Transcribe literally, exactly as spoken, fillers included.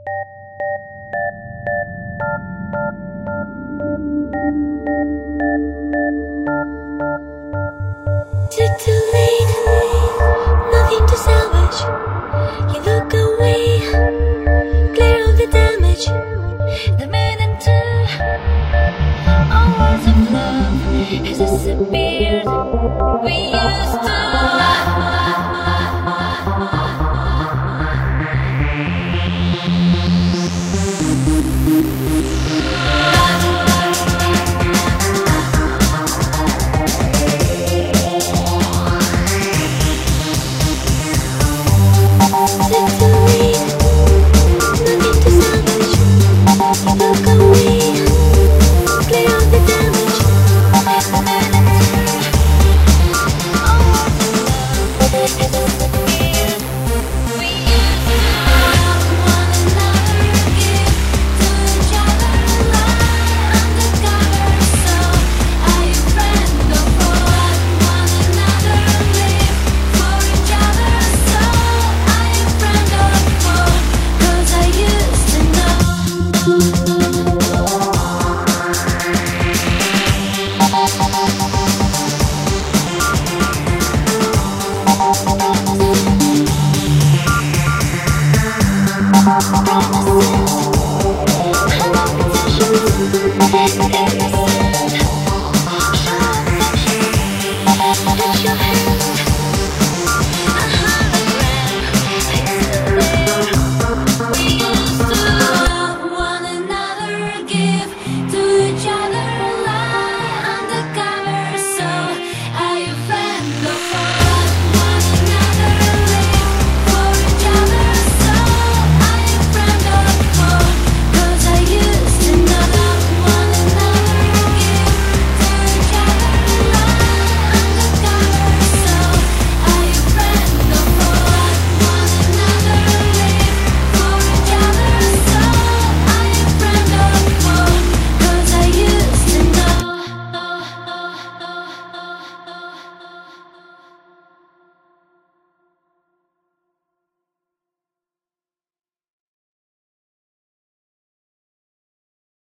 Too, too late, nothing to salvage. You look away, clear of the damage. The minute two, all words of love has disappeared. We used to. Promises, I know possessions.